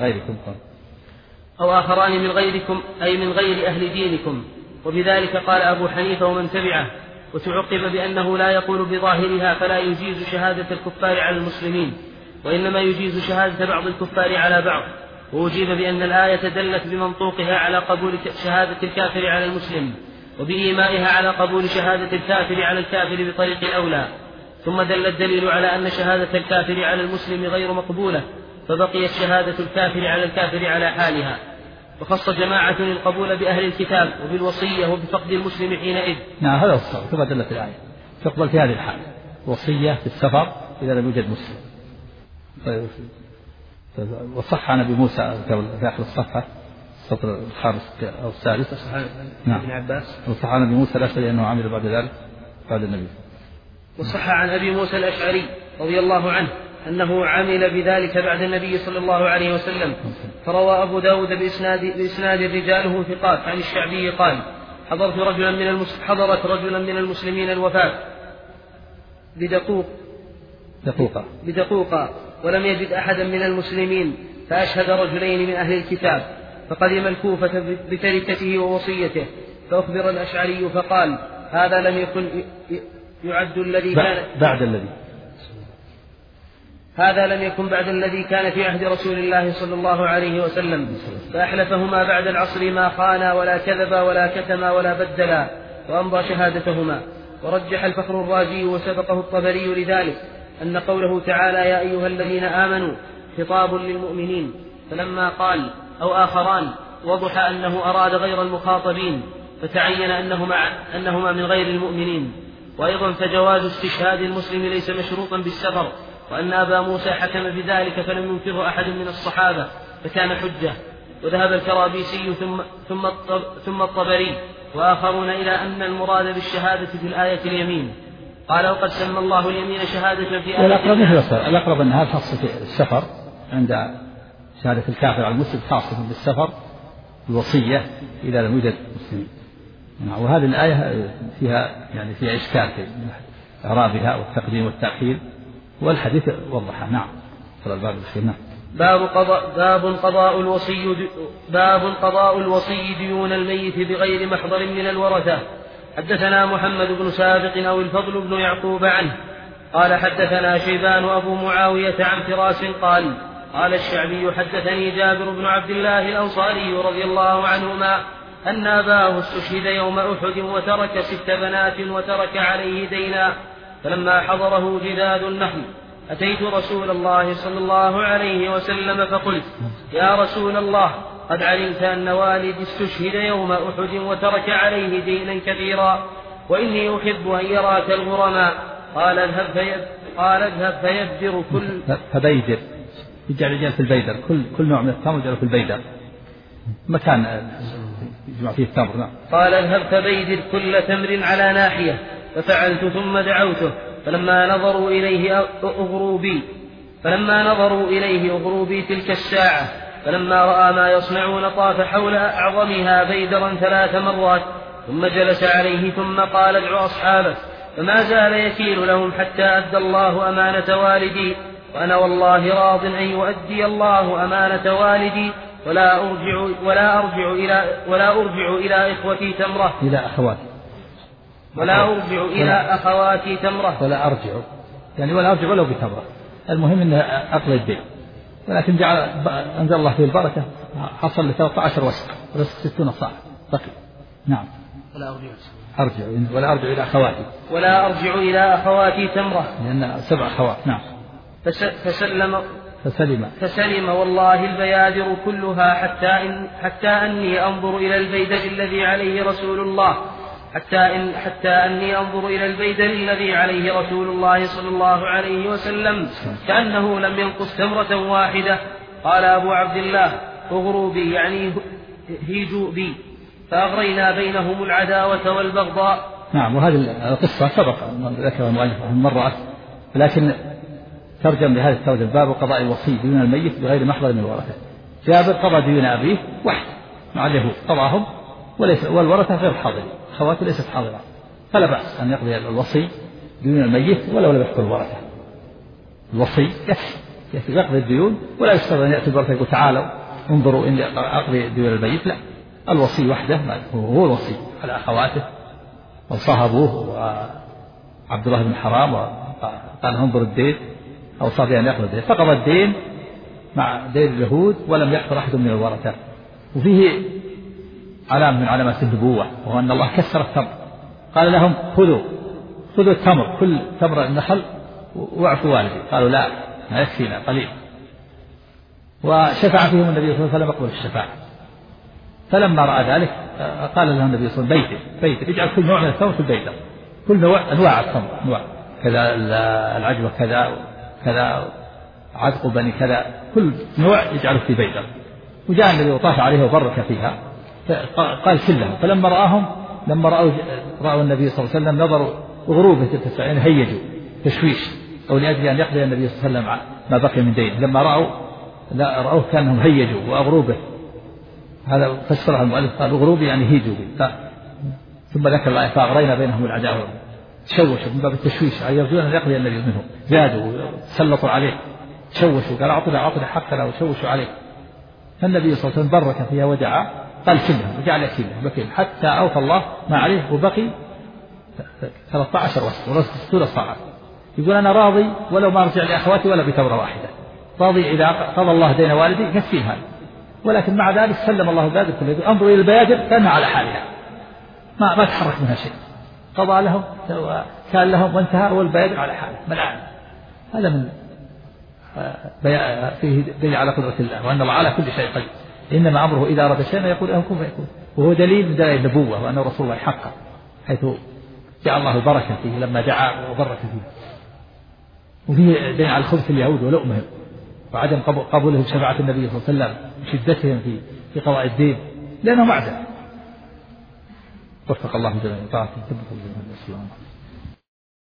من غيركم أي من غير أهل دينكم، وبذلك قال أبو حنيفة ومن تبعه. وتعقب بأنه لا يقول بظاهرها فلا يجيز شهادة الكفار على المسلمين، وإنما يجيز شهادة بعض الكفار على بعض. وأجيب بأن الآية دلت بمنطوقها على قبول شهادة الكافر على المسلم، وبإيمائها على قبول شهادة الكافر على الكافر بطريق الأولى. ثم دل الدليل على أن شهادة الكافر على المسلم غير مقبولة، فبقيت شهادة الكافر على الكافر على حالها. وخص جماعة القبول بأهل الكتاب وبالوصية وبفقد المسلم حينئذ. نعم هذا هو الصواب كما دلت الآية، تقبل في هذه الحال وصية في السفر إذا لم يوجد مسلم. وصح عن أبي موسى داخل الصفحة السطر الخامس أو السادس. نعم. ابن عباس. وصح عن أبي موسى الأشعري أنه عمل بعد ذلك بعد النبي. وصح عن أبي موسى الأشعري رضي الله عنه أنه عمل بذلك بعد النبي صلى الله عليه وسلم. فروى أبو داود بإسناد رجاله ثقات عن الشعبي قال حضرت رجلا من المسلمين الوفاة بدقوقة ولم يجد أحدا من المسلمين، فأشهد رجلين من أهل الكتاب، فقدم الكوفة بتركته ووصيته، فأخبر الأشعري فقال هذا لم يكن يعد الذي كان هذا لم يكن بعد الذي كان في عهد رسول الله صلى الله عليه وسلم. فأحلفهما بعد العصر ما خانا ولا كذبا ولا كتما ولا بدلا، وأمضى شهادتهما. ورجح الفخر الرازي وسبقه الطبري لذلك أن قوله تعالى يا أيها الذين آمنوا خطاب للمؤمنين، فلما قال أو آخران وضح أنه أراد غير المخاطبين، فتعين أنهما من غير المؤمنين. وأيضا فجواز استشهاد المسلم ليس مشروطا بالسفر، وأن أبا موسى حكم بذلك فلم ينكره أحد من الصحابة فكان حجة. وذهب الكرابيسي ثم الطبري وآخرون إلى أن المراد بالشهادة في الآية اليمين. قال وقد سمى الله اليمين شهادة في آية الأقرب أن هذا خاص في السفر، عند شهادة الكافر على المسلم خاصة بالسفر الوصية إذا لم يوجد مسلمين. وهذه الآية فيها إشكال في إعرابها والتقديم والتأخير، والحديث وضحها. نعم. الباب الأخير. نعم. باب قضاء الوصي ديون الميت بغير محضر من الورثة. حدثنا محمد بن سابق أو الفضل بن يعقوب عنه قال حدثنا شيبان أبو معاوية عن فراس قال الشعبي حدثني جابر بن عبد الله الأنصاري رضي الله عنهما أن أباه استشهد يوم أحد وترك 6 بنات وترك عليه دينا، فلما حضره جداد النخل أتيت رسول الله صلى الله عليه وسلم فقلت يا رسول الله قد علمت أن والدي استشهد يوم أحد وترك عليه دينا كثيرا، وإني أحب أن يراك الغرماء. قال اذهب فيبدر فبيدر يجعل رجال في البيدر، كل نوع من التمر يجعله في البيدر مكان يجمع فيه التمر. قال اذهب فبيدر كل تمر على ناحية، ففعلت ثم دعوته فلما نظروا إليه أغروا بي تلك الساعة، فلما رأى ما يصنعون طاف حول أعظمها بيدرا 3 مرات ثم جلس عليه ثم قال ادعوا أصحابك، فما زال يكيل لهم حتى أدى الله أمانة والدي، وأنا والله راض أن يؤدي الله أمانة والدي ولا أرجع إلى إخوتي تمرة ولا أرجع إلى أخواتي تمرة ولا أرجع ولو بتمرة. المهم أن أقضي الدين، ولكن أنزل الله فيه البركة، حصل ل 13 وسق 60 صاع بقي. نعم. ولا أرجع إلى أخواتي ولا أرجع إلى أخواتي تمرة لأن 7 أخوات. نعم. فسلم والله البيادر كلها حتى أني أنظر إلى البيدر الذي عليه رسول الله حتى أني أنظر إلى البيدر الذي عليه رسول الله صلى الله عليه وسلم كأنه لم ينقص تمرة واحدة. قال أبو عبد الله اغروا بي يعني هيجوا بي فأغرينا بينهم العداوة والبغضاء. نعم. وهذه القصة سبق ذكر المؤلف مرة، لكن ترجم لهذا الترجم باب قضاء الوصي دون الميت بغير محضر من الورثة. جابر قضى ديون أبيه وحده مع اليهود قضاهم والورثة غير حاضرين، أخواته ليست حاضرة، فلا بأس أن يقضي الوصي دون الميت ولو لم يحضر الورثة. الوصي يكفي يقضي الديون ولا يشترط أن يأتي الورثة يقول تعالوا انظروا إني أقضي ديون الميت. لا، الوصي وحده هو الوصي على أخواته، وصاحبوه وعبد الله بن حرام وقال انظر الدين أو صار أن يقضي الدين، فقضى الدين مع دين اليهود ولم يحضر أحد من الورثة. وفيه علامة من علامات النبوة، وهو أن الله كسر التمر، قال لهم خذوا التمر كل تمر النخل واعفوا والدي، قالوا لا ما يكفينا قليل، وشفع فيهم النبي صلى الله عليه وسلم يقبل الشفاعة. فلما رأى ذلك قال له النبي صلى الله عليه وسلم بيت اجعل كل نوع من التمر في البيت، كل نوع أنواع التمر، أنواع كذا العجوة كذا عدق بني كذا، كل نوع يجعله في بيت. وجاء النبي وطاف عليه وبرك فيها قال كلهم. فلما رأوا النبي صلى الله عليه وسلم نظروا غروبه يعني هيجوا تشويش أو لأجل أن يقضي النبي صلى الله عليه وسلم ما بقي من دين. لما رأوه كانهم هيجوا وأغروبه، هذا فسرها المؤلف قال غروبي يعني هيجوا بي. ثم ذكر الآية فأغرينا بينهم العداوة، تشوشوا من باب التشويش يرجون أن يقضي النبي منهم، زادوا سلطوا عليه، تشوشوا قال أعطنا حقنا وشوشوا عليه. فالنبي صلى الله عليه وسلم برك فيها ودعا قال كلهم وجعل يكيلهم حتى أوفى الله ما عليه وبقي 13 وسط صاعا. يقول أنا راضي ولو ما رجع لأخواتي ولا بتمرة واحدة، راضي إذا قضى الله دين والدي يكفيه هذا، ولكن مع ذلك سلم الله البيادر كله. انظروا إلى البيادر كانها على حالها ما تحرك منها شيء، قضى لهم كان لهم وانتهى والبيادر على حالها ملعان. هذا من فيه دليل على قدرة الله وأن الله على كل شيء قدير. إنما أمره إذا أراد شيئا يقول له كن فيكون، وهو دليل من دلائل النبوة وأن رسول الله حقا، حيث جعل الله البركة فيه لما دعا وبرك فيه. وفيه دليل على خبث اليهود ولؤمهم وعدم قبولهم شفاعة النبي صلى الله عليه وسلم وشدتهم في قضاء الدين لأنهم أعداء. وفق الله جميعا طاعته.